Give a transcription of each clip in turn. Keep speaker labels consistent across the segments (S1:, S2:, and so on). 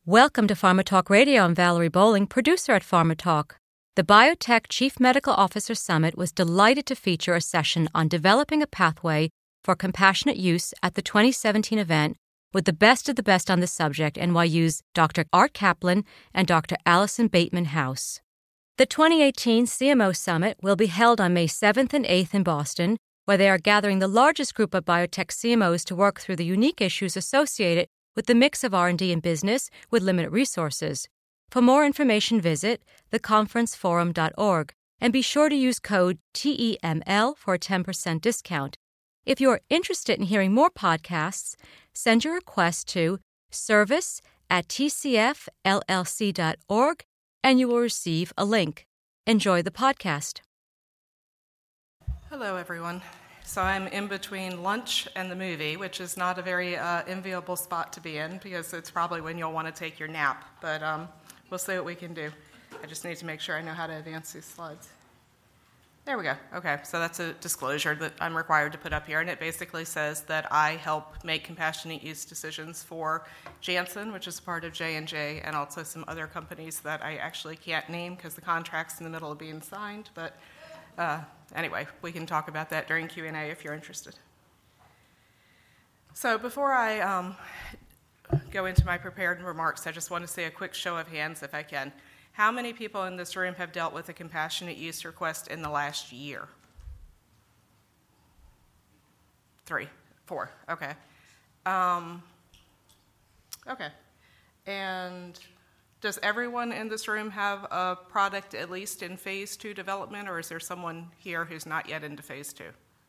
S1: Welcome to Pharma Talk Radio. I'm Valerie Bowling, producer at Pharma Talk. The Biotech Chief Medical Officer Summit was delighted to feature a session on developing a pathway for compassionate use at the 2017 event with the best of the best on the subject, NYU's Dr. Art Kaplan and Dr. Allison Bateman House. The 2018 CMO Summit will be held on May 7th and 8th in Boston, where they are gathering the largest group of biotech CMOs to work through the unique issues associated with the mix of R&D and business with limited resources. For more information, visit theconferenceforum.org and be sure to use code TEML for a 10% discount. If you are interested in hearing more podcasts, send your request to service@tcfllc.org and you will receive a link. Enjoy the podcast.
S2: Hello, everyone. So I'm in between lunch and the movie, which is not a very enviable spot to be in because it's probably when you'll want to take your nap. But we'll see what we can do. I just need to make sure I know how to advance these slides. There we go. Okay, so that's a disclosure that I'm required to put up here, and it basically says that I help make compassionate use decisions for Janssen, which is part of J&J, and also some other companies that I actually can't name because the contract's in the middle of being signed, but anyway, we can talk about that during Q&A if you're interested. So before I go into my prepared remarks, I just want to say a quick show of hands, if I can. How many people in this room have dealt with a compassionate use request in the last year? 3, 4, okay. Okay, and does everyone in this room have a product at least in phase 2 development, or is there someone here who's not yet into phase 2?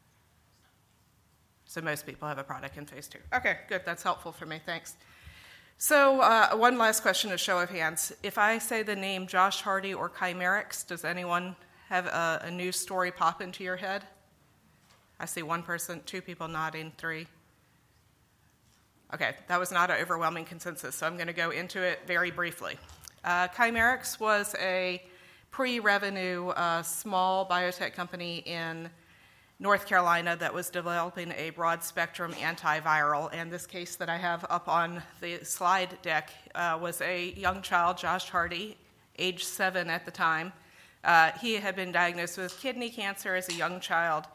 S2: So most people have a product in phase 2. Okay, good, that's helpful for me, thanks. So one last question, a show of hands. If I say the name Josh Hardy or Chimerix, does anyone have a news story pop into your head? I see one person, 2 people nodding, 3. Okay, that was not an overwhelming consensus, so I'm going to go into it very briefly. Chimerix was a pre-revenue small biotech company in North Carolina that was developing a broad-spectrum antiviral, and this case that I have up on the slide deck was a young child, Josh Hardy, age 7 at the time. He had been diagnosed with kidney cancer as a young child.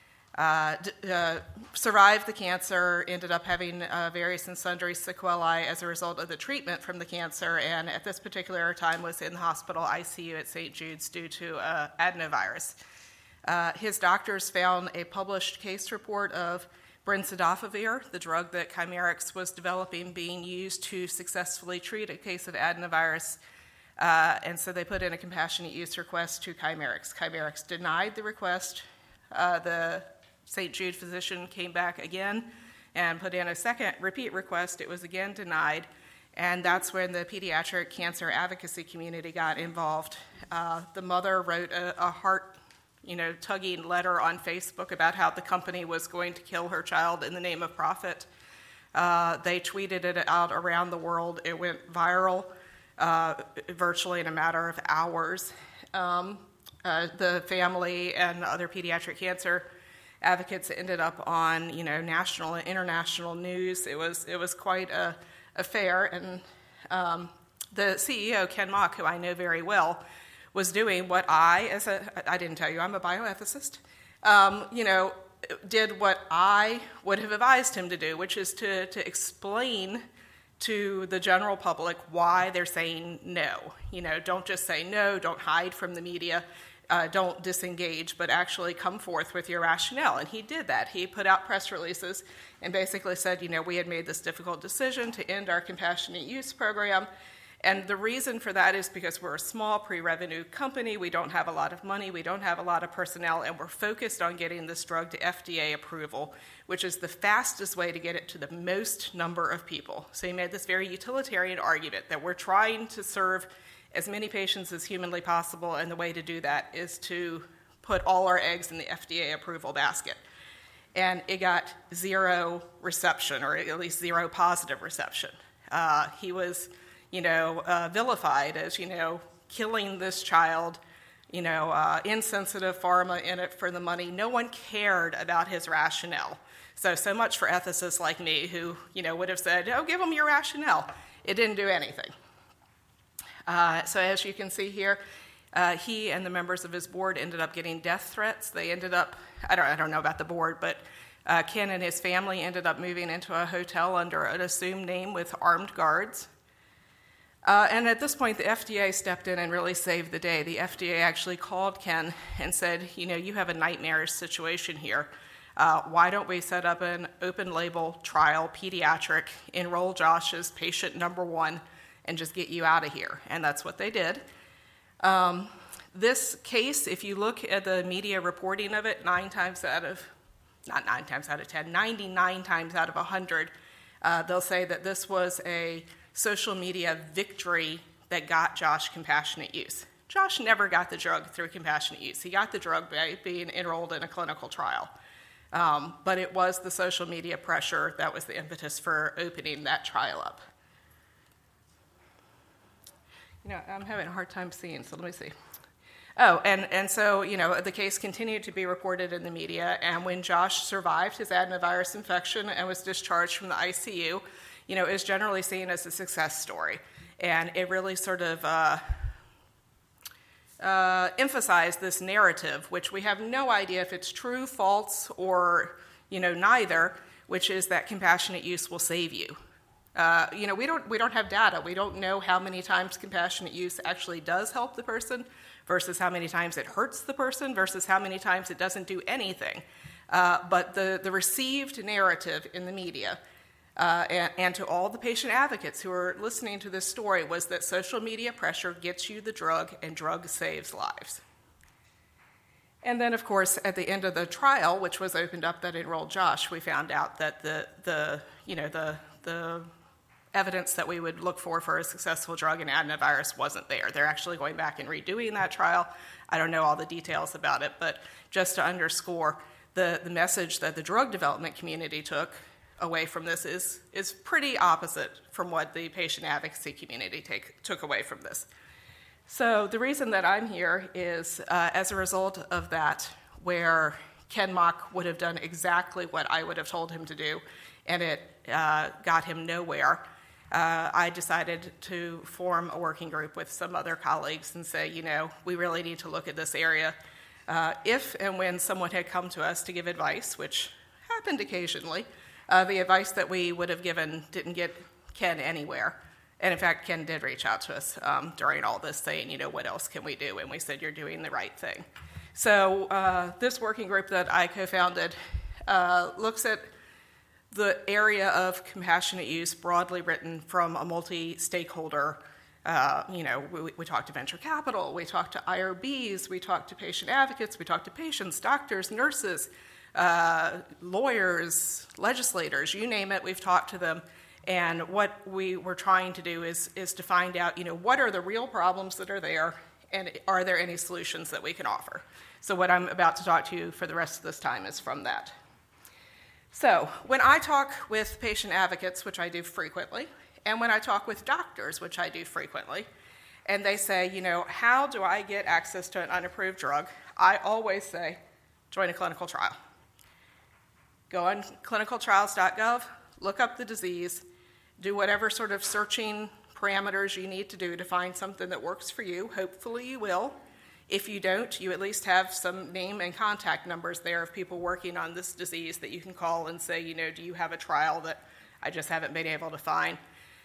S2: Survived the cancer, ended up having various and sundry sequelae as a result of the treatment from the cancer, and at this particular time was in the hospital ICU at St. Jude's due to adenovirus. His doctors found a published case report of brincidofovir, the drug that Chimerix was developing, being used to successfully treat a case of adenovirus, and so they put in a compassionate use request to Chimerix. Chimerix denied the request. The St. Jude physician came back again and put in a second repeat request. It was again denied, and that's when the pediatric cancer advocacy community got involved. The mother wrote a heart-tugging letter on Facebook about how the company was going to kill her child in the name of profit. They tweeted it out around the world. It went viral virtually in a matter of hours. The family and other pediatric cancer advocates ended up on national and international news. It was quite a affair, and the CEO, Ken Mock, who I know very well, was doing what I didn't tell you, I'm a bioethicist, did what I would have advised him to do, which is to explain to the general public why they're saying no. Don't just say no, don't hide from the media, don't disengage, but actually come forth with your rationale. And he did that. He put out press releases and basically said, we had made this difficult decision to end our compassionate use program. And the reason for that is because we're a small pre-revenue company, we don't have a lot of money, we don't have a lot of personnel, and we're focused on getting this drug to FDA approval, which is the fastest way to get it to the most number of people. So he made this very utilitarian argument that we're trying to serve as many patients as humanly possible, and the way to do that is to put all our eggs in the FDA approval basket. And it got 0 reception, or at least 0 positive reception. He was vilified as, killing this child, insensitive pharma in it for the money. No one cared about his rationale. So much for ethicists like me who, would have said, give them your rationale. it didn't do anything. So as you can see here, he and the members of his board ended up getting death threats. They ended up, I don't know about the board, but Ken and his family ended up moving into a hotel under an assumed name with armed guards. And at this point, the FDA stepped in and really saved the day. The FDA actually called Ken and said, you have a nightmarish situation here. Why don't we set up an open-label trial, pediatric, enroll Josh as patient number 1, and just get you out of here? And that's what they did. This case, if you look at the media reporting of it, 99 times out of 100, they'll say that this was a social media victory that got Josh compassionate use. Josh never got the drug through compassionate use. He got the drug by being enrolled in a clinical trial. But it was the social media pressure that was the impetus for opening that trial up. I'm having a hard time seeing, so let me see. Oh, and so, the case continued to be reported in the media, and when Josh survived his adenovirus infection and was discharged from the ICU, it was generally seen as a success story. And it really sort of emphasized this narrative, which we have no idea if it's true, false, or, neither, which is that compassionate use will save you. We don't have data. We don't know how many times compassionate use actually does help the person versus how many times it hurts the person versus how many times it doesn't do anything. But the received narrative in the media and to all the patient advocates who are listening to this story was that social media pressure gets you the drug and drug saves lives. And then, of course, at the end of the trial, which was opened up that enrolled Josh, we found out that the evidence that we would look for a successful drug in adenovirus wasn't there. They're actually going back and redoing that trial. I don't know all the details about it, but just to underscore, the message that the drug development community took away from this is pretty opposite from what the patient advocacy community took away from this. So the reason that I'm here is as a result of that, where Ken Mock would have done exactly what I would have told him to do, and it got him nowhere. I decided to form a working group with some other colleagues and say, we really need to look at this area. If and when someone had come to us to give advice, which happened occasionally, the advice that we would have given didn't get Ken anywhere. And in fact, Ken did reach out to us during all this saying, what else can we do? And we said, you're doing the right thing. So this working group that I co-founded looks at the area of compassionate use broadly written from a multi-stakeholder. We talk to venture capital, we talk to IRBs, we talk to patient advocates, we talk to patients, doctors, nurses, lawyers, legislators, you name it, we've talked to them. And what we were trying to do is to find out, what are the real problems that are there, and are there any solutions that we can offer? So what I'm about to talk to you for the rest of this time is from that. So when I talk with patient advocates, which I do frequently, and when I talk with doctors, which I do frequently, and they say, how do I get access to an unapproved drug? I always say, join a clinical trial. Go on clinicaltrials.gov, look up the disease, do whatever sort of searching parameters you need to do to find something that works for you. Hopefully you will. If you don't, you at least have some name and contact numbers there of people working on this disease that you can call and say, do you have a trial that I just haven't been able to find?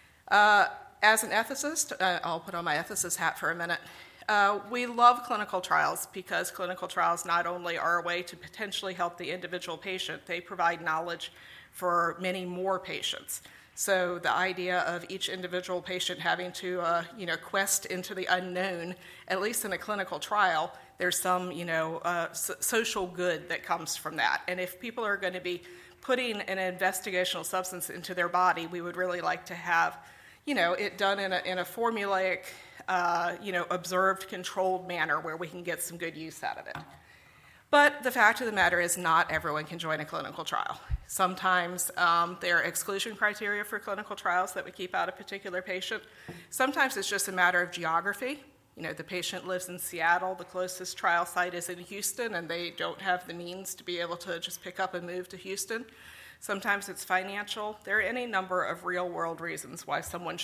S2: As an ethicist, I'll put on my ethicist hat for a minute. We love clinical trials because clinical trials not only are a way to potentially help the individual patient, they provide knowledge for many more patients. So the idea of each individual patient having to, quest into the unknown, at least in a clinical trial, there's some, social good that comes from that. And if people are going to be putting an investigational substance into their body, we would really like to have, it done in a formulaic, observed, controlled manner where we can get some good use out of it. But the fact of the matter is not everyone can join a clinical trial. Sometimes there are exclusion criteria for clinical trials that would keep out a particular patient. Sometimes it's just a matter of geography. The patient lives in Seattle, the closest trial site is in Houston, and they don't have the means to be able to just pick up and move to Houston. Sometimes it's financial. There are any number of real-world reasons why someone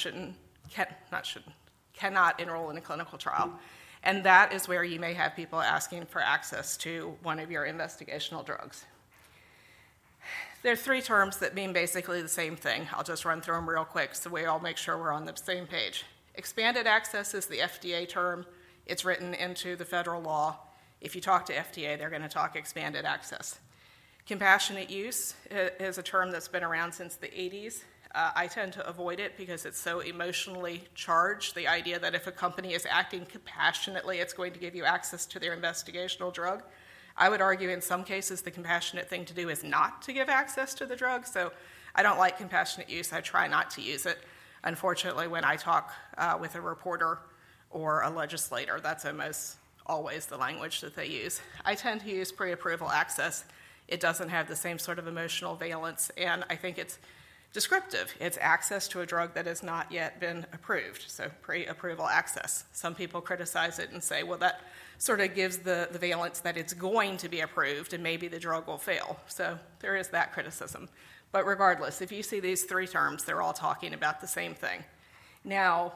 S2: cannot enroll in a clinical trial. And that is where you may have people asking for access to one of your investigational drugs. There are three terms that mean basically the same thing. I'll just run through them real quick so we all make sure we're on the same page. Expanded access is the FDA term. It's written into the federal law. If you talk to FDA, they're going to talk expanded access. Compassionate use is a term that's been around since the 80s. I tend to avoid it because it's so emotionally charged, the idea that if a company is acting compassionately, it's going to give you access to their investigational drug. I would argue in some cases the compassionate thing to do is not to give access to the drug, so I don't like compassionate use. I try not to use it. Unfortunately, when I talk with a reporter or a legislator, that's almost always the language that they use. I tend to use pre-approval access. It doesn't have the same sort of emotional valence, and I think it's descriptive. It's access to a drug that has not yet been approved, so pre-approval access. Some people criticize it and say, well, that sort of gives the valence that it's going to be approved and maybe the drug will fail. So there is that criticism. But regardless, if you see these three terms, they're all talking about the same thing. Now,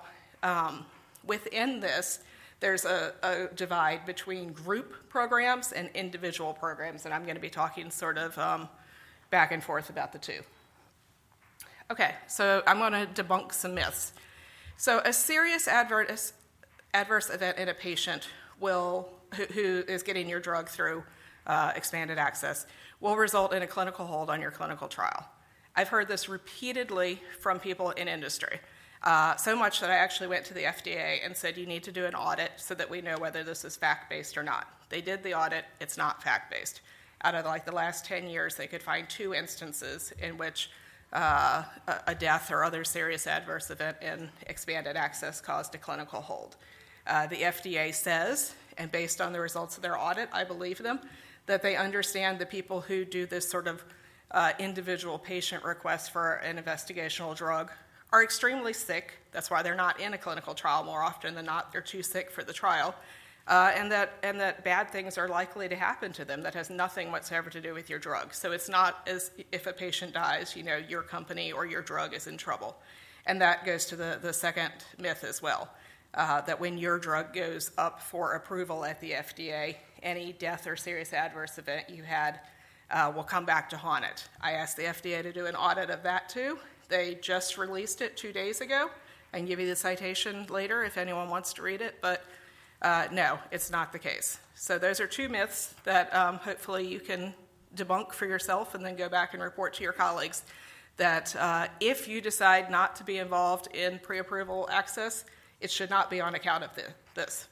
S2: within this, there's a divide between group programs and individual programs, and I'm going to be talking sort of back and forth about the two. Okay, so I'm going to debunk some myths. So a serious adverse event in a patient who is getting your drug through expanded access will result in a clinical hold on your clinical trial. I've heard this repeatedly from people in industry, so much that I actually went to the FDA and said, you need to do an audit so that we know whether this is fact-based or not. They did the audit. It's not fact-based. Out of the last 10 years, they could find 2 instances in which a death or other serious adverse event in expanded access caused a clinical hold. The FDA says, and based on the results of their audit, I believe them, that they understand the people who do this sort of individual patient request for an investigational drug are extremely sick. That's why they're not in a clinical trial more often than not. They're too sick for the trial. And that bad things are likely to happen to them that has nothing whatsoever to do with your drug. So it's not as if a patient dies, your company or your drug is in trouble. And that goes to the second myth as well, that when your drug goes up for approval at the FDA, any death or serious adverse event you had will come back to haunt it. I asked the FDA to do an audit of that too. They just released it 2 days ago. I can give you the citation later if anyone wants to read it, but no, it's not the case. So those are 2 myths that hopefully you can debunk for yourself and then go back and report to your colleagues that if you decide not to be involved in pre-approval access, it should not be on account of this.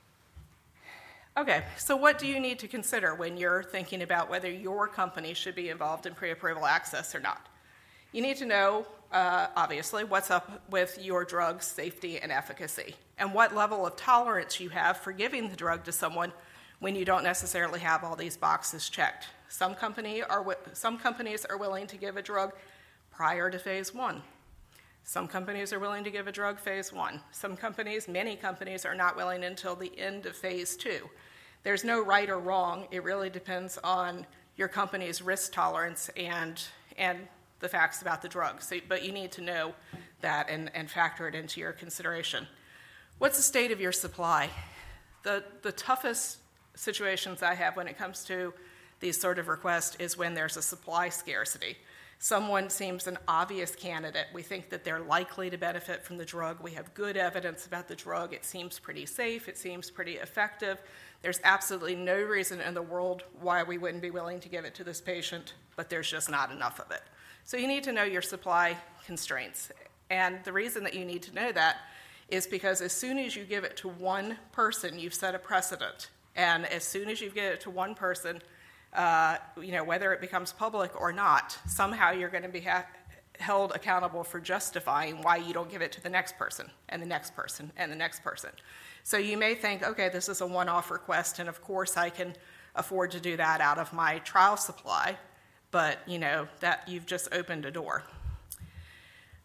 S2: Okay, so what do you need to consider when you're thinking about whether your company should be involved in pre-approval access or not? You need to know, obviously, what's up with your drug's safety and efficacy, and what level of tolerance you have for giving the drug to someone when you don't necessarily have all these boxes checked. Some companies are willing to give a drug prior to phase 1. Some companies are willing to give a drug phase 1. Many companies are not willing until the end of phase 2. There's no right or wrong. It really depends on your company's risk tolerance and the facts about the drug. But you need to know that and factor it into your consideration. What's the state of your supply? The toughest situations I have when it comes to these sort of requests is when there's a supply scarcity. Someone seems an obvious candidate. We think that they're likely to benefit from the drug. We have good evidence about the drug. It seems pretty safe. It seems pretty effective. There's absolutely no reason in the world why we wouldn't be willing to give it to this patient, but there's just not enough of it. So you need to know your supply constraints. And the reason that you need to know that is because as soon as you give it to one person, you've set a precedent. And as soon as you give it to one person, whether it becomes public or not, somehow you're going to be held accountable for justifying why you don't give it to the next person and the next person and the next person. So you may think, okay, this is a one-off request, and of course I can afford to do that out of my trial supply, but that you've just opened a door.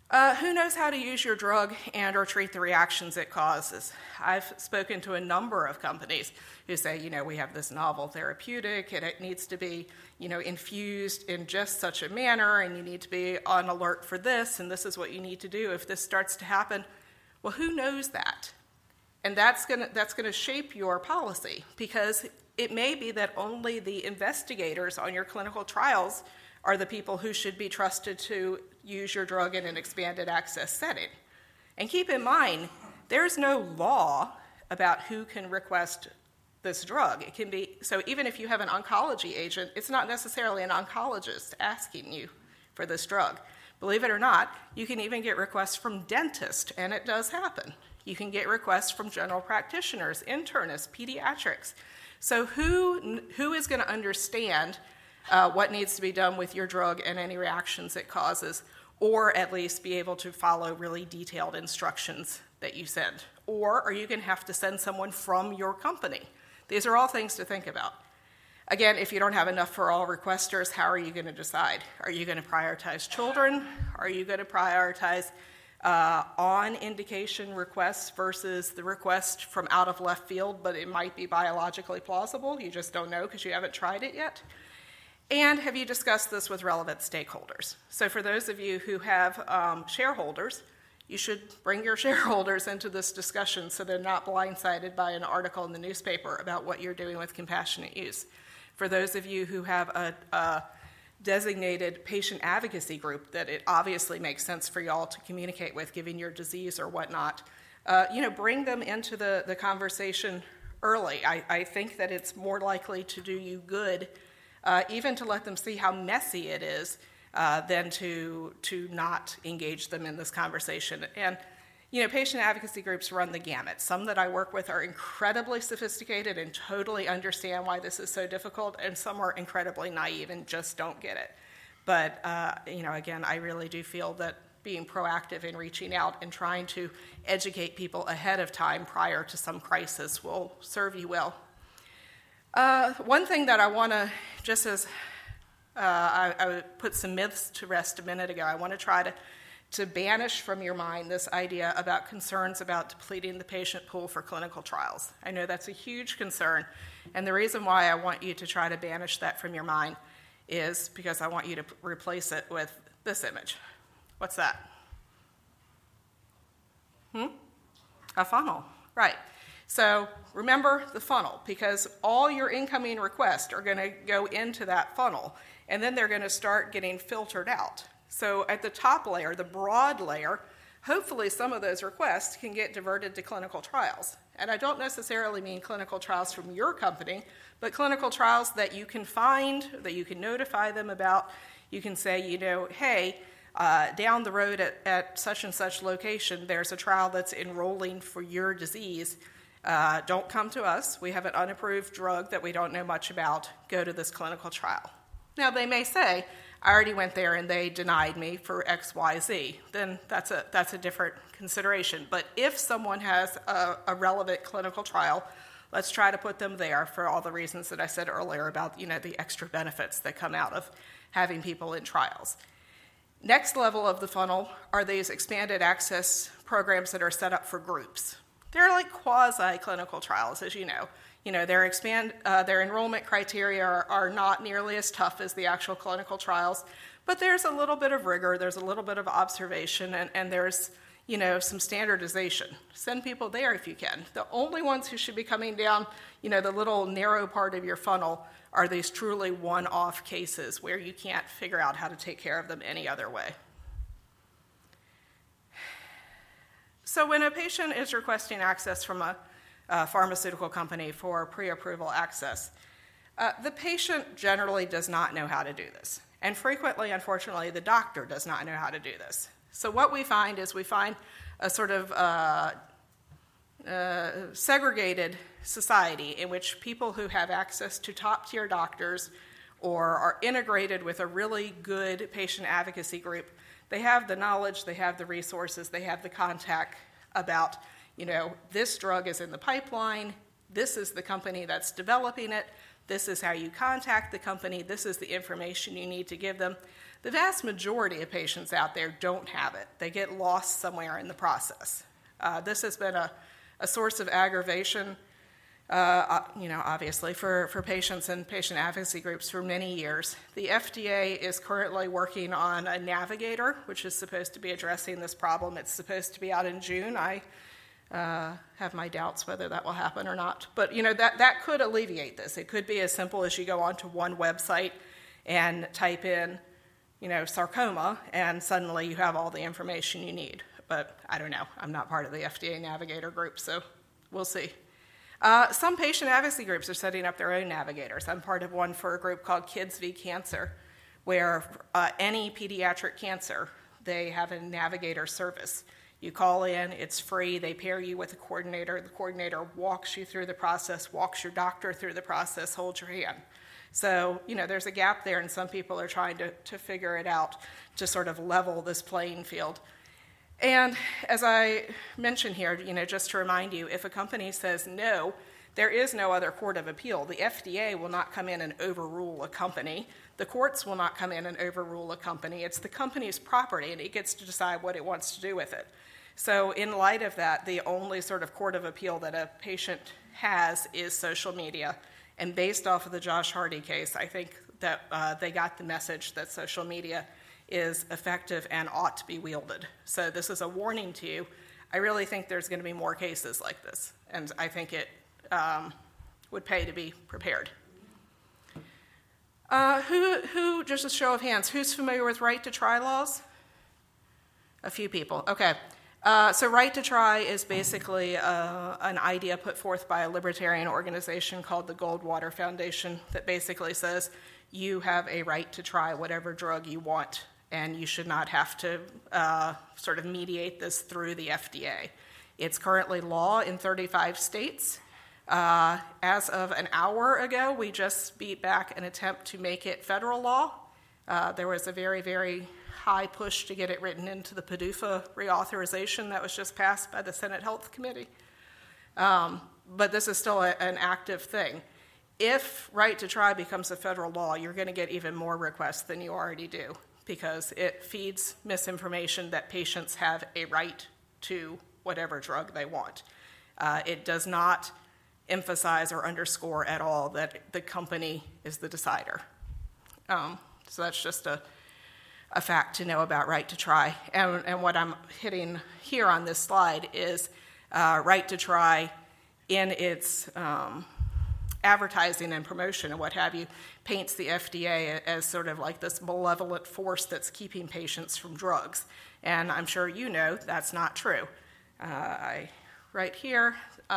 S2: Who knows how to use your drug and or treat the reactions it causes? I've spoken to a number of companies who say, we have this novel therapeutic and it needs to be, infused in just such a manner, and you need to be on alert for this, and this is what you need to do if this starts to happen. Well, who knows that? And that's gonna shape your policy, because it may be that only the investigators on your clinical trials are the people who should be trusted to use your drug in an expanded access setting. And keep in mind, there's no law about who can request this drug. It can be, so even if you have an oncology agent, it's not necessarily an oncologist asking you for this drug. Believe it or not, you can even get requests from dentists, and it does happen. You can get requests from general practitioners, internists, pediatrics. So who is going to understand what needs to be done with your drug and any reactions it causes, or at least be able to follow really detailed instructions that you send? Or are you going to have to send someone from your company? These are all things to think about. Again, if you don't have enough for all requesters, how are you going to decide? Are you going to prioritize children? Are you going to prioritize on-indication requests versus the request from out of left field, but it might be biologically plausible? You just don't know because you haven't tried it yet. And have you discussed this with relevant stakeholders? So for those of you who have shareholders, you should bring your shareholders into this discussion so they're not blindsided by an article in the newspaper about what you're doing with compassionate use. For those of you who have a designated patient advocacy group that it obviously makes sense for y'all to communicate with, given your disease or whatnot, bring them into the conversation early. I think that it's more likely to do you good, even to let them see how messy it is, than to not engage them in this conversation. And patient advocacy groups run the gamut. Some that I work with are incredibly sophisticated and totally understand why this is so difficult, and some are incredibly naive and just don't get it. But, again, I really do feel that being proactive in reaching out and trying to educate people ahead of time prior to some crisis will serve you well. One thing that I want to, just as I put some myths to rest a minute ago, I want to try to banish from your mind this idea about concerns about depleting the patient pool for clinical trials. I know that's a huge concern, and the reason why I want you to try to banish that from your mind is because I want you to replace it with this image. What's that? A funnel, right. So remember the funnel, because all your incoming requests are going to go into that funnel, and then they're going to start getting filtered out. So at the top layer, the broad layer, hopefully some of those requests can get diverted to clinical trials. And I don't necessarily mean clinical trials from your company, but clinical trials that you can find, that you can notify them about. You can say, hey, down the road at such and such location, there's a trial that's enrolling for your disease. Don't come to us. We have an unapproved drug that we don't know much about. Go to this clinical trial. Now, they may say, I already went there and they denied me for X, Y, Z. Then that's a different consideration. But if someone has a relevant clinical trial, let's try to put them there for all the reasons that I said earlier about the extra benefits that come out of having people in trials. Next level of the funnel are these expanded access programs that are set up for groups. They're like quasi-clinical trials, as you know. Their enrollment criteria are not nearly as tough as the actual clinical trials, but there's a little bit of rigor, there's a little bit of observation, and there's some standardization. Send people there if you can. The only ones who should be coming down the little narrow part of your funnel are these truly one-off cases where you can't figure out how to take care of them any other way. So when a patient is requesting access from a pharmaceutical company for pre-approval access, the patient generally does not know how to do this. And frequently, unfortunately, the doctor does not know how to do this. So what we find is a sort of segregated society in which people who have access to top-tier doctors or are integrated with a really good patient advocacy group, they have the knowledge, they have the resources, they have the contact about, this drug is in the pipeline, this is the company that's developing it, this is how you contact the company, this is the information you need to give them. The vast majority of patients out there don't have it. They get lost somewhere in the process. This has been a source of aggravation, obviously, for patients and patient advocacy groups for many years. The FDA is currently working on a navigator, which is supposed to be addressing this problem. It's supposed to be out in June. I have my doubts whether that will happen or not. But, that could alleviate this. It could be as simple as you go onto one website and type in, sarcoma, and suddenly you have all the information you need. But I don't know. I'm not part of the FDA Navigator group, so we'll see. Some patient advocacy groups are setting up their own navigators. I'm part of one for a group called Kids v. Cancer, where any pediatric cancer, they have a navigator service. You call in, it's free, they pair you with a coordinator. The coordinator walks you through the process, walks your doctor through the process, holds your hand. So, there's a gap there, and some people are trying to figure it out to sort of level this playing field. And as I mentioned here, just to remind you, if a company says no, there is no other court of appeal. The FDA will not come in and overrule a company. The courts will not come in and overrule a company. It's the company's property, and it gets to decide what it wants to do with it. So in light of that, the only sort of court of appeal that a patient has is social media. And based off of the Josh Hardy case, I think that they got the message that social media is effective and ought to be wielded. So this is a warning to you. I really think there's going to be more cases like this, and I think it would pay to be prepared. Who, just a show of hands, who's familiar with right to try laws? A few people, okay. So right to try is basically an idea put forth by a libertarian organization called the Goldwater Foundation that basically says you have a right to try whatever drug you want, and you should not have to sort of mediate this through the FDA. It's currently law in 35 states. As of an hour ago, we just beat back an attempt to make it federal law. There was a very, very high push to get it written into the PDUFA reauthorization that was just passed by the Senate Health Committee. But this is still an active thing. If right to try becomes a federal law, you're going to get even more requests than you already do, because it feeds misinformation that patients have a right to whatever drug they want. It does not emphasize or underscore at all that the company is the decider. So that's just a fact to know about right to try. And what I'm hitting here on this slide is right to try in its advertising and promotion and what have you, paints the FDA as sort of like this malevolent force that's keeping patients from drugs. And I'm sure you know that's not true. Right here,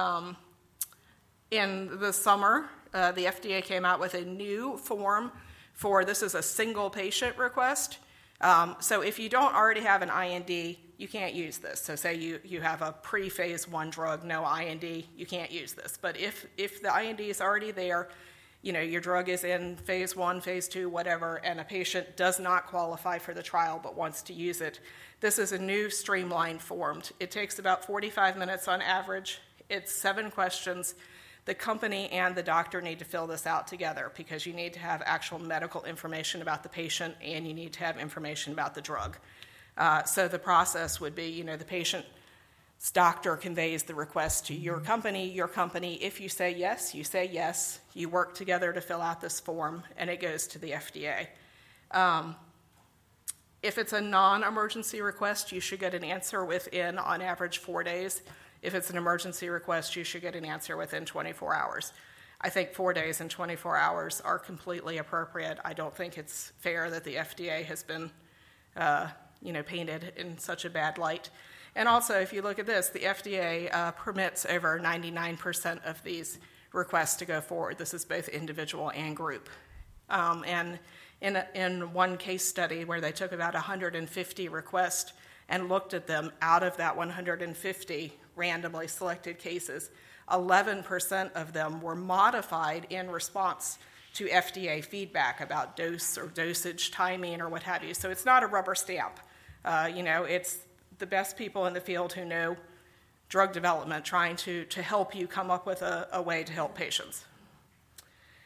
S2: in the summer, the FDA came out with a new form for, this is a single patient request. So if you don't already have an IND, you can't use this. So say you have a pre-phase 1 drug, no IND, you can't use this. But if the IND is already there, your drug is in phase 1, phase 2, whatever, and a patient does not qualify for the trial but wants to use it, this is a new streamlined form. It takes about 45 minutes on average. It's 7 questions. The company and the doctor need to fill this out together because you need to have actual medical information about the patient and you need to have information about the drug. So the process would be, the patient's doctor conveys the request to your company, if you say yes, you work together to fill out this form, and it goes to the FDA. If it's a non-emergency request, you should get an answer within, on average, 4 days. If it's an emergency request, you should get an answer within 24 hours. I think 4 days and 24 hours are completely appropriate. I don't think it's fair that the FDA has been painted in such a bad light. And also, if you look at this, the FDA permits over 99% of these requests to go forward. This is both individual and group. And in one case study where they took about 150 requests and looked at them, out of that 150 randomly selected cases, 11% of them were modified in response to FDA feedback about dose or dosage timing or what have you. So it's not a rubber stamp. It's the best people in the field who know drug development trying to help you come up with a way to help patients.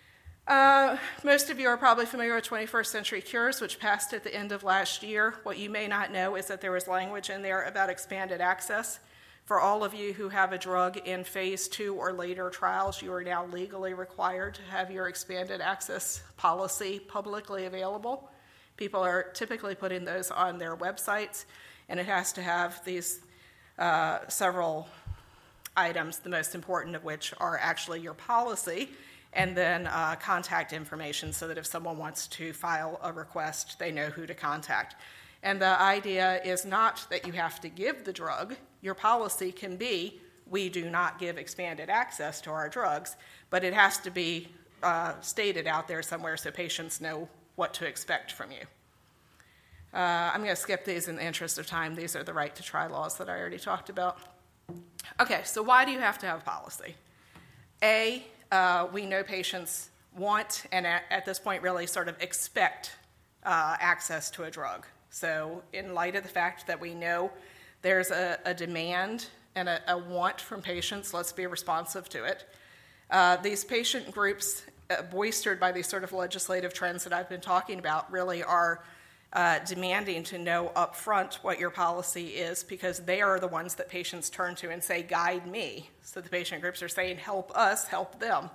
S2: Most of you are probably familiar with 21st Century Cures, which passed at the end of last year. What you may not know is that there was language in there about expanded access. For all of you who have a drug in phase 2 or later trials, you are now legally required to have your expanded access policy publicly available. People are typically putting those on their websites, and it has to have these several items, the most important of which are actually your policy, and then contact information so that if someone wants to file a request, they know who to contact. And the idea is not that you have to give the drug. Your policy can be, we do not give expanded access to our drugs, but it has to be stated out there somewhere so patients know what to expect from you. I'm going to skip these in the interest of time. These are the right to try laws that I already talked about. Okay, so why do you have to have a policy? We know patients want, and at this point really sort of expect access to a drug. So in light of the fact that we know there's a demand and a want from patients, let's be responsive to it. These patient groups, boistered by these sort of legislative trends that I've been talking about, really are demanding to know up front what your policy is, because they are the ones that patients turn to and say, guide me. So the patient groups are saying, help us, help them.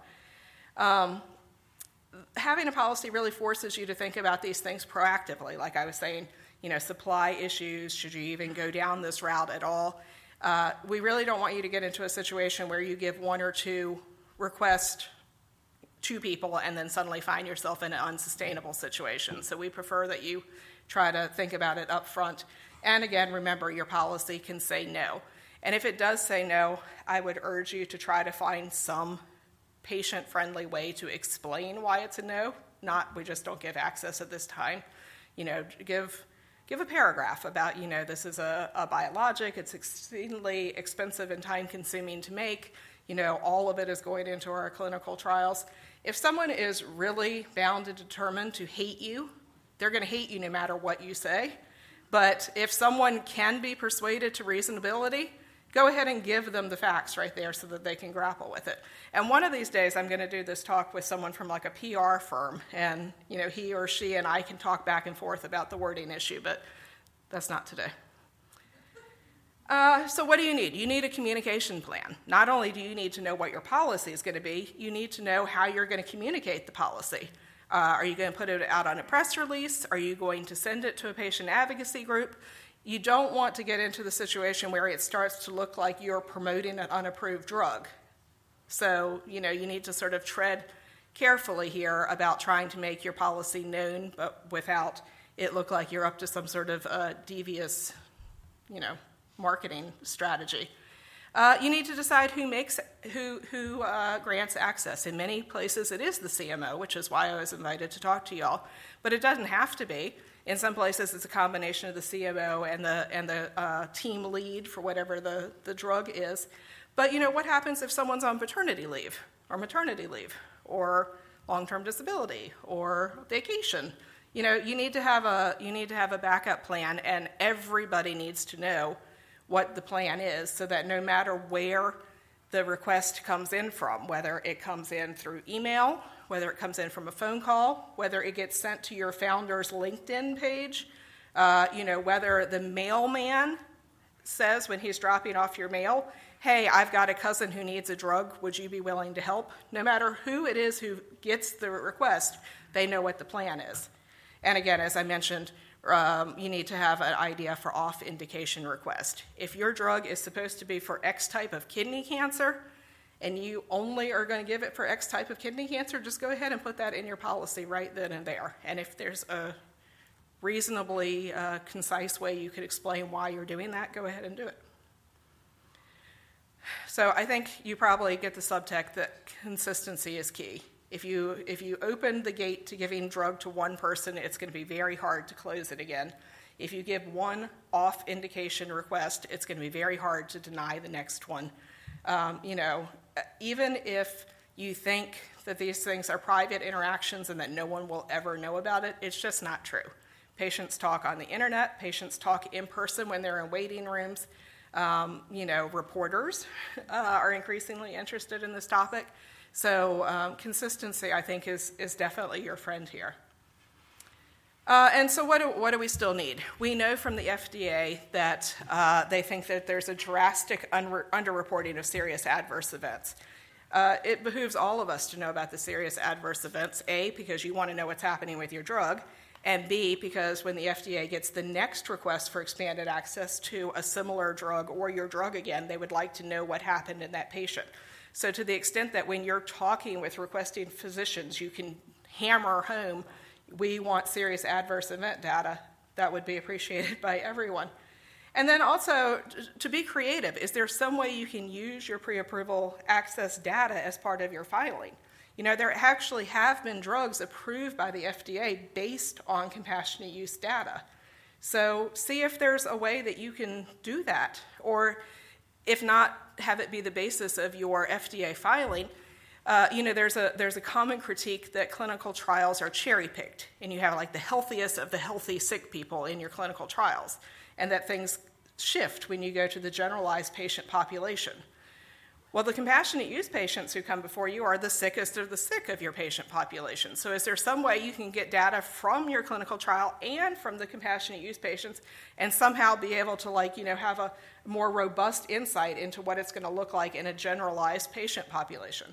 S2: Having a policy really forces you to think about these things proactively. Like I was saying, supply issues, should you even go down this route at all? We really don't want you to get into a situation where you give one or two requests to people and then suddenly find yourself in an unsustainable situation. So we prefer that you try to think about it up front. And again, remember, your policy can say no. And if it does say no, I would urge you to try to find some patient-friendly way to explain why it's a no, not we just don't give access at this time. Give a paragraph about, this is a biologic, it's exceedingly expensive and time-consuming to make, all of it is going into our clinical trials. If someone is really bound and determined to hate you, they're going to hate you no matter what you say. But if someone can be persuaded to reasonability, go ahead and give them the facts right there so that they can grapple with it. And one of these days, I'm going to do this talk with someone from like a PR firm, and he or she and I can talk back and forth about the wording issue, but that's not today. So what do you need? You need a communication plan. Not only do you need to know what your policy is going to be, you need to know how you're going to communicate the policy. Are you going to put it out on a press release? Are you going to send it to a patient advocacy group? You don't want to get into the situation where it starts to look like you're promoting an unapproved drug. So, you need to sort of tread carefully here about trying to make your policy known, but without it look like you're up to some sort of devious, marketing strategy. You need to decide who grants access. In many places, it is the CMO, which is why I was invited to talk to y'all. But it doesn't have to be. In some places, it's a combination of the CMO and the team lead for whatever the drug is. But what happens if someone's on paternity leave or maternity leave or long-term disability or vacation? You need to have a backup plan, and everybody needs to know what the plan is so that no matter where the request comes in from, whether it comes in through email, whether it comes in from a phone call, whether it gets sent to your founder's LinkedIn page, whether the mailman says when he's dropping off your mail, hey, I've got a cousin who needs a drug, would you be willing to help? No matter who it is who gets the request, they know what the plan is. And again, as I mentioned, you need to have an idea for off-indication request. If your drug is supposed to be for X type of kidney cancer, and you only are going to give it for X type of kidney cancer, just go ahead and put that in your policy right then and there. And if there's a reasonably concise way you could explain why you're doing that, go ahead and do it. So I think you probably get the subtext that consistency is key. If you open the gate to giving drug to one person, it's going to be very hard to close it again. If you give one off-indication request, it's going to be very hard to deny the next one. Even if you think that these things are private interactions and that no one will ever know about it, it's just not true. Patients talk on the internet. Patients talk in person when they're in waiting rooms. Reporters are increasingly interested in this topic. So consistency, I think, is definitely your friend here. And so what do we still need? We know from the FDA that they think that there's a drastic underreporting of serious adverse events. It behooves all of us to know about the serious adverse events, A, because you want to know what's happening with your drug, and B, because when the FDA gets the next request for expanded access to a similar drug or your drug again, they would like to know what happened in that patient. So to the extent that when you're talking with requesting physicians, you can hammer home, we want serious adverse event data, that would be appreciated by everyone. And then also, to be creative, is there some way you can use your pre-approval access data as part of your filing? You know, there actually have been drugs approved by the FDA based on compassionate use data. So see if there's a way that you can do that, or if not, have it be the basis of your FDA filing. There's a common critique that clinical trials are cherry-picked, and you have like the healthiest of the healthy sick people in your clinical trials, and that things shift when you go to the generalized patient population. Well, the compassionate use patients who come before you are the sickest of the sick of your patient population. So is there some way you can get data from your clinical trial and from the compassionate use patients and somehow be able to have a more robust insight into what it's going to look like in a generalized patient population?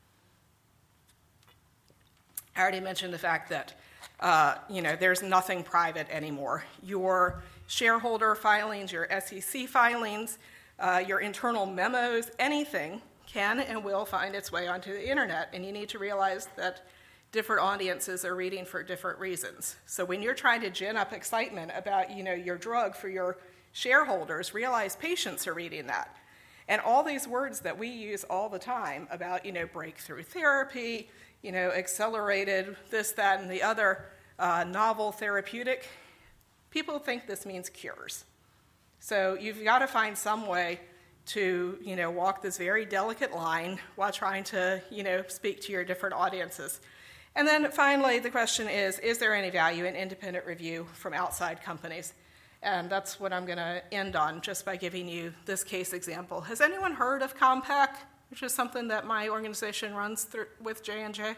S2: I already mentioned the fact that there's nothing private anymore. Your shareholder filings, your SEC filings, your internal memos, anything can and will find its way onto the internet, and you need to realize that different audiences are reading for different reasons. So when you're trying to gin up excitement about your drug for your shareholders, realize patients are reading that. And all these words that we use all the time about breakthrough therapy, accelerated this, that, and the other, novel therapeutic, people think this means cures. So you've got to find some way to, walk this very delicate line while trying to, speak to your different audiences. And then finally, the question is there any value in independent review from outside companies? And that's what I'm going to end on, just by giving you this case example. Has anyone heard of Compaq, which is something that my organization runs through with J&J?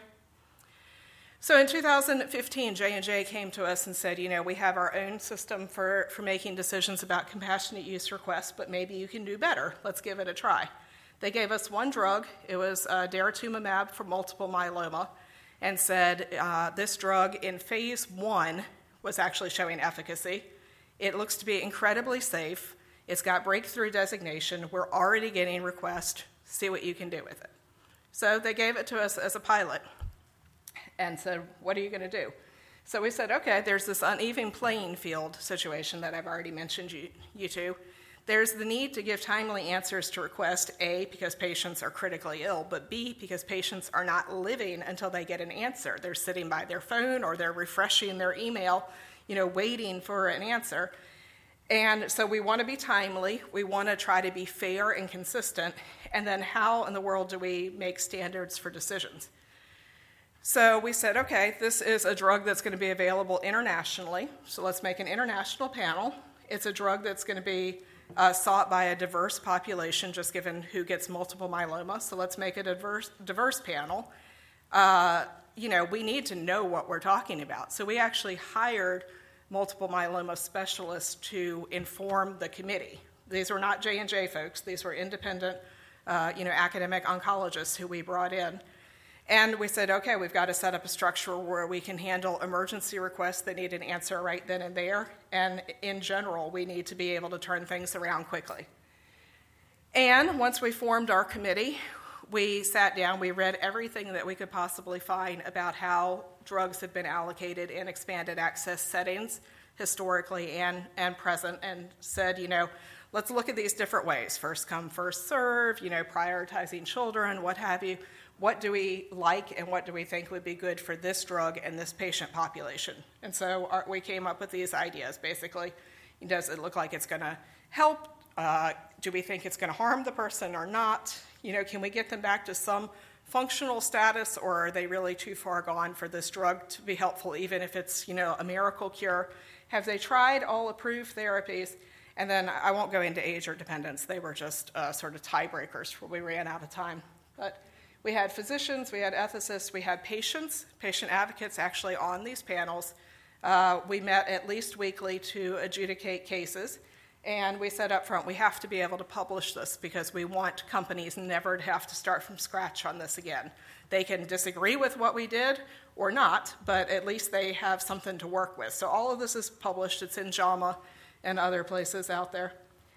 S2: So in 2015, J&J came to us and said, we have our own system for making decisions about compassionate use requests, but maybe you can do better. Let's give it a try. They gave us one drug. It was daratumumab for multiple myeloma, and said this drug in phase 1 was actually showing efficacy. It looks to be incredibly safe. It's got breakthrough designation. We're already getting requests. See what you can do with it. So they gave it to us as a pilot and said, what are you going to do? So we said, okay, there's this uneven playing field situation that I've already mentioned you to. There's the need to give timely answers to requests, A, because patients are critically ill, but B, because patients are not living until they get an answer. They're sitting by their phone or they're refreshing their email, waiting for an answer. And so we want to be timely. We want to try to be fair and consistent. And then how in the world do we make standards for decisions? So we said, okay, this is a drug that's going to be available internationally. So let's make an international panel. It's a drug that's going to be sought by a diverse population, just given who gets multiple myeloma. So let's make it a diverse panel. We need to know what we're talking about. So we actually hired multiple myeloma specialists to inform the committee. These were not J&J folks. These were independent, academic oncologists who we brought in. And we said, okay, we've got to set up a structure where we can handle emergency requests that need an answer right then and there. And in general, we need to be able to turn things around quickly. And once we formed our committee, we sat down, we read everything that we could possibly find about how drugs have been allocated in expanded access settings, historically and present, and said, let's look at these different ways. First come, first serve, prioritizing children, what have you. What do we like and what do we think would be good for this drug and this patient population? And so we came up with these ideas. Basically, does it look like it's going to help? Do we think it's going to harm the person or not? Can we get them back to some functional status, or are they really too far gone for this drug to be helpful, even if it's, a miracle cure? Have they tried all approved therapies? And then I won't go into age or dependence. They were just sort of tiebreakers where we ran out of time. But We had physicians, we had ethicists, we had patients, patient advocates actually on these panels. We met at least weekly to adjudicate cases, and we said up front, we have to be able to publish this because we want companies never to have to start from scratch on this again. They can disagree with what we did or not, but at least they have something to work with. So all of this is published. It's in JAMA and other places out there.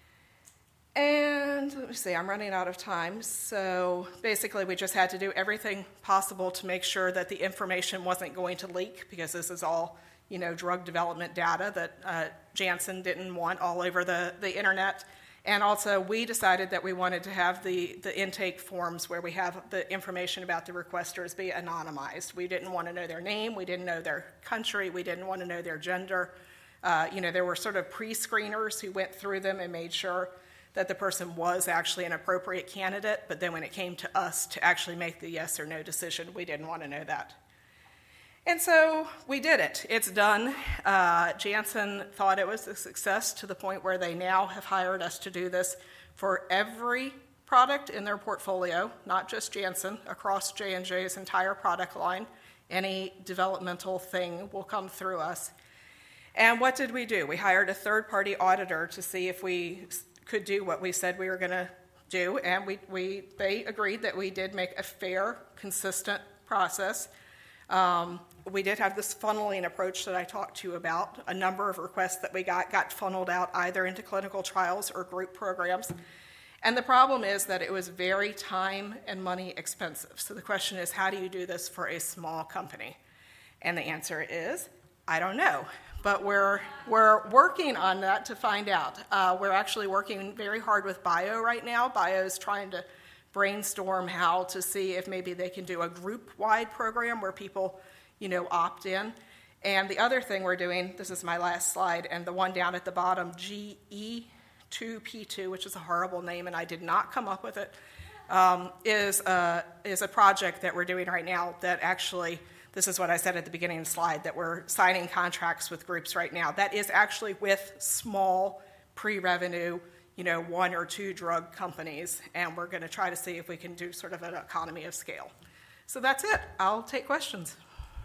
S2: And let me see, I'm running out of time. So basically, we just had to do everything possible to make sure that the information wasn't going to leak, because this is all, drug development data that Janssen didn't want all over the internet. And also, we decided that we wanted to have the intake forms where we have the information about the requesters be anonymized. We didn't want to know their name, we didn't know their country, we didn't want to know their gender. There were sort of pre-screeners who went through them and made sure that the person was actually an appropriate candidate, but then when it came to us to actually make the yes or no decision, we didn't want to know that. And so we did it. It's done. Janssen thought it was a success to the point where they now have hired us to do this for every product in their portfolio, not just Janssen, across J&J's entire product line. Any developmental thing will come through us. And what did we do? We hired a third-party auditor to see if we could do what we said we were going to do, and they agreed that we did make a fair, consistent process. We did have this funneling approach that I talked to you about. A number of requests that we got funneled out either into clinical trials or group programs. And the problem is that it was very time and money expensive. So the question is, how do you do this for a small company? And the answer is, I don't know. But we're working on that to find out. We're actually working very hard with Bio right now. Bio is trying to brainstorm how to see if maybe they can do a group-wide program where people, opt in. And the other thing we're doing, this is my last slide, and the one down at the bottom, GE2P2, which is a horrible name, and I did not come up with it, is a project that we're doing right now that actually, this is what I said at the beginning of the slide, that we're signing contracts with groups right now. That is actually with small pre-revenue, 1 or 2 drug companies, and we're going to try to see if we can do sort of an economy of scale. So that's it. I'll take questions.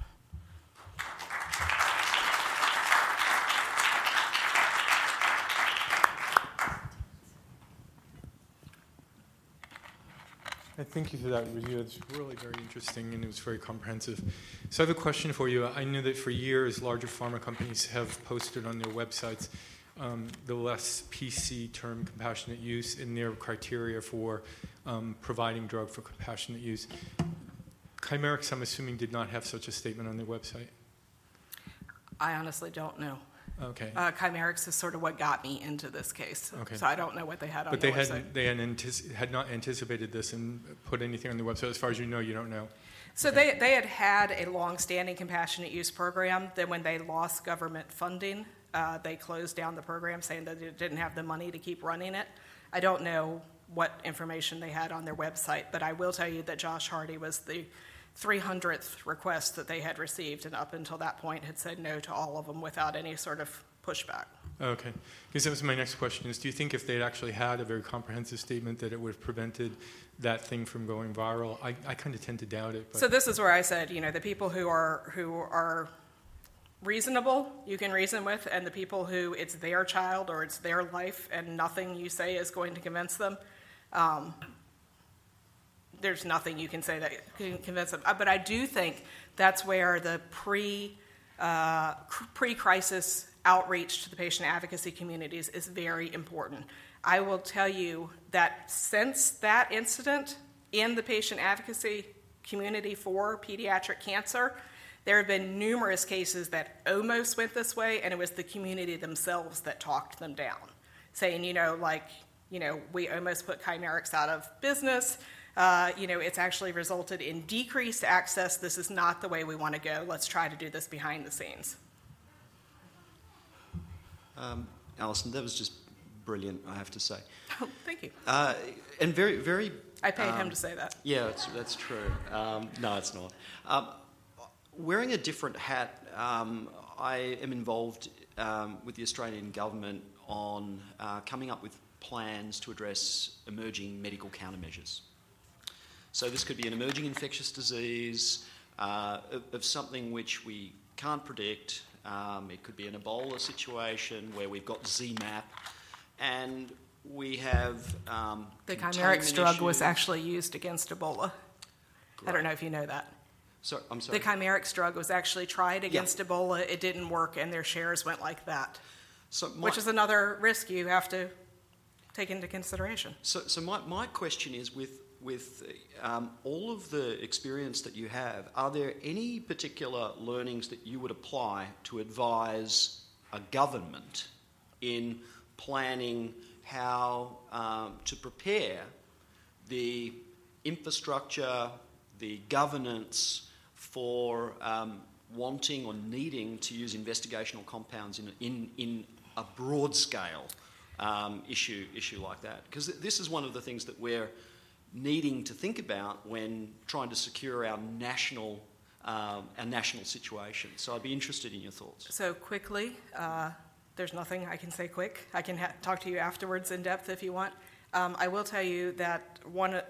S3: Thank you for that review. It's really very interesting, and it was very comprehensive. So I have a question for you. I know that for years, larger pharma companies have posted on their websites the less PC term compassionate use in their criteria for providing drug for compassionate use. Chimerix, I'm assuming, did not have such a statement on their website?
S2: I honestly don't know.
S3: Okay.
S2: Chimerix is sort of what got me into this case. Okay. So I don't know what they had on their website.
S3: But they had not anticipated this and put anything on their website. As far as you know, you don't know.
S2: So okay. they had a long-standing compassionate use program. Then when they lost government funding, they closed down the program, saying that they didn't have the money to keep running it. I don't know what information they had on their website, but I will tell you that Josh Hardy was the 300th request that they had received, and up until that point had said no to all of them without any sort of pushback.
S3: Okay. Because that was my next question is, do you think if they'd actually had a very comprehensive statement that it would have prevented that thing from going viral? I kind of tend to doubt it. But.
S2: So this is where I said, the people who are reasonable, you can reason with, and the people who it's their child or it's their life and nothing you say is going to convince them, there's nothing you can say that can convince them. But I do think that's where the pre-crisis outreach to the patient advocacy communities is very important. I will tell you that since that incident in the patient advocacy community for pediatric cancer, there have been numerous cases that almost went this way, and it was the community themselves that talked them down, saying, we almost put Chimerix out of business. It's actually resulted in decreased access. This is not the way we want to go. Let's try to do this behind the scenes.
S4: Alison, that was just brilliant, I have to say.
S2: Oh, thank you.
S4: And very, very...
S2: I paid him to say that.
S4: Yeah, that's true. No, it's not. Wearing a different hat, I am involved with the Australian government on coming up with plans to address emerging medical countermeasures. So this could be an emerging infectious disease, of something which we can't predict. It could be an Ebola situation where we've got ZMapp, and we have
S2: the Chimerix drug was actually used against Ebola.
S4: Great.
S2: I don't know if you know that.
S4: So, I'm sorry?
S2: The Chimerix drug was actually tried against Ebola. It didn't work, and their shares went like that, which is another risk you have to take into consideration.
S4: So my question is, with all of the experience that you have, are there any particular learnings that you would apply to advise a government in planning how to prepare the infrastructure, the governance for wanting or needing to use investigational compounds in a broad scale issue like that? Because this is one of the things that we're needing to think about when trying to secure our national situation. So I'd be interested in your thoughts.
S2: So quickly, there's nothing I can say quick. I can talk to you afterwards in depth if you want. I will tell you that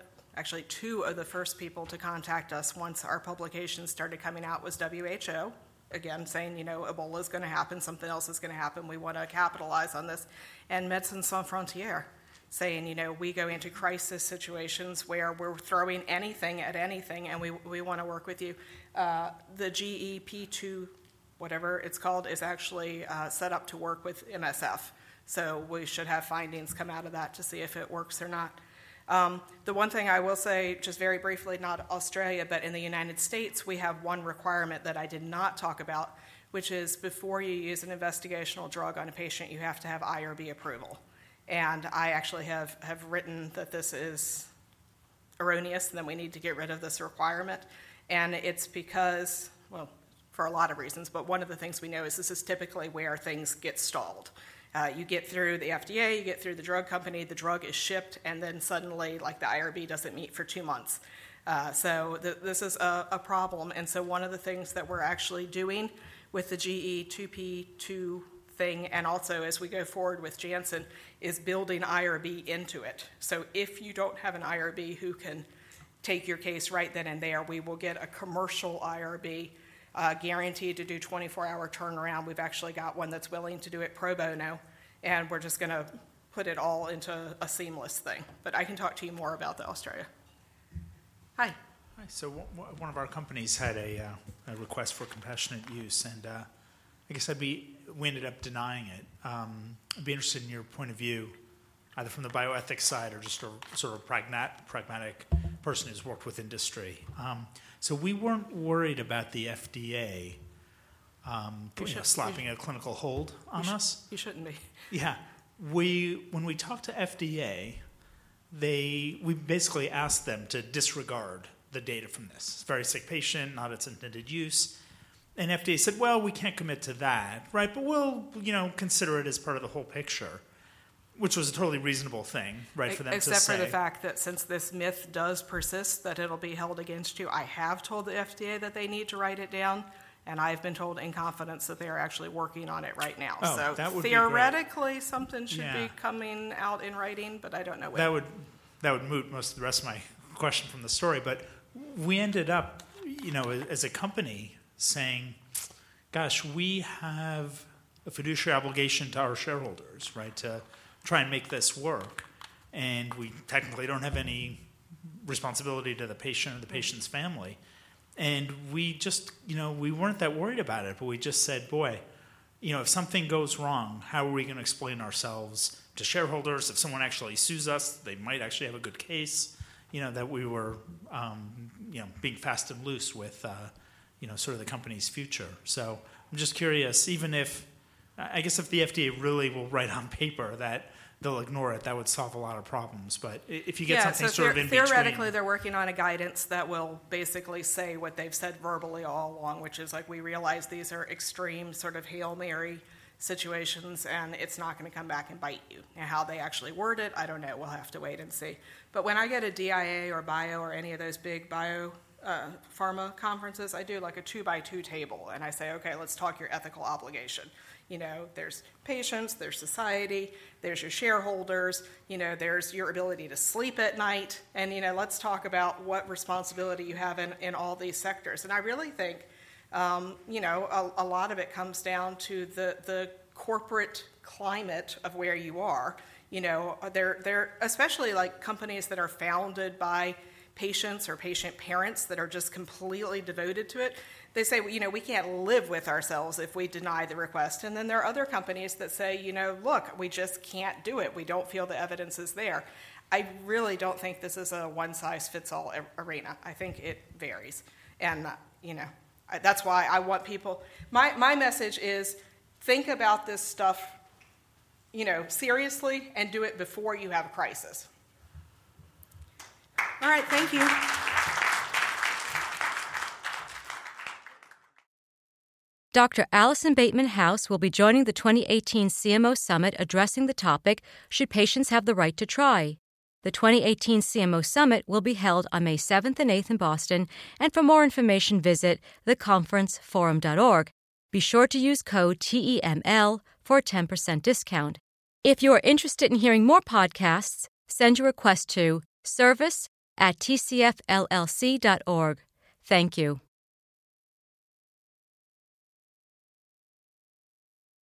S2: two of the first people to contact us once our publications started coming out was WHO, again saying, Ebola is going to happen, something else is going to happen, we want to capitalize on this, and Médecins Sans Frontières saying, we go into crisis situations where we're throwing anything at anything, and we want to work with you. The GEP2, whatever it's called, is actually set up to work with MSF, so we should have findings come out of that to see if it works or not. The one thing I will say, just very briefly, not Australia, but in the United States, we have one requirement that I did not talk about, which is before you use an investigational drug on a patient, you have to have IRB approval. And I actually have written that this is erroneous and that we need to get rid of this requirement. And it's because, well, for a lot of reasons, but one of the things we know is this is typically where things get stalled. You get through the FDA, you get through the drug company, the drug is shipped, and then suddenly, the IRB doesn't meet for 2 months. This is a problem. And so one of the things that we're actually doing with the GE2P2 thing, and also as we go forward with Janssen, is building IRB into it. So if you don't have an IRB who can take your case right then and there, we will get a commercial IRB guaranteed to do 24-hour turnaround. We've actually got one that's willing to do it pro bono, and we're just going to put it all into a seamless thing. But I can talk to you more about the Australia. Hi.
S5: Hi. So one of our companies had a request for compassionate use, and I guess we ended up denying it. I'd be interested in your point of view, either from the bioethics side or just a sort of pragmatic person who's worked with industry. So we weren't worried about the FDA slapping a clinical hold on us.
S2: You shouldn't be.
S5: Yeah. When we talked to FDA, we basically asked them to disregard the data from this. Very sick patient, not its intended use. And FDA said, well, we can't commit to that, right? But we'll, consider it as part of the whole picture, which was a totally reasonable thing, right, for them to say.
S2: Except for the fact that since this myth does persist, that it'll be held against you. I have told the FDA that they need to write it down, and I've been told in confidence that they are actually working on it right now.
S5: Oh,
S2: so
S5: that would
S2: theoretically, something should be coming out in writing, but I don't know when.
S5: That would moot most of the rest of my question from the story. But we ended up, as a company, saying, gosh, we have a fiduciary obligation to our shareholders, right, to try and make this work. And we technically don't have any responsibility to the patient or the patient's family. And we just, we weren't that worried about it, but we just said, boy, if something goes wrong, how are we going to explain ourselves to shareholders? If someone actually sues us, they might actually have a good case, that we were, being fast and loose with, sort of the company's future. So I'm just curious, even if the FDA really will write on paper that they'll ignore it, that would solve a lot of problems. But if you get something sort of in between...
S2: Theoretically, they're working on a guidance that will basically say what they've said verbally all along, which is we realize these are extreme sort of Hail Mary situations, and it's not going to come back and bite you. Now, how they actually word it, I don't know. We'll have to wait and see. But when I get a DIA or bio or any of those big bio pharma conferences, I do like a 2x2 table, and I say, okay, let's talk your ethical obligation. There's patients, there's society, there's your shareholders, there's your ability to sleep at night, and, let's talk about what responsibility you have in all these sectors. And I really think, a lot of it comes down to the corporate climate of where you are. They're especially like companies that are founded by patients or patient parents that are just completely devoted to it. They say, we can't live with ourselves if we deny the request. And then there are other companies that say, look, we just can't do it. We don't feel the evidence is there. I really don't think this is a one-size-fits-all arena. I think it varies. And, that's why I want people, my message is think about this stuff, seriously, and do it before you have a crisis. All right, thank you.
S1: Dr. Allison Bateman House will be joining the 2018 CMO Summit addressing the topic, Should Patients Have the Right to Try? The 2018 CMO Summit will be held on May 7th and 8th in Boston, and for more information visit theconferenceforum.org. Be sure to use code TEML for a 10% discount. If you are interested in hearing more podcasts, send your request to service@tcfllc.org. Thank you.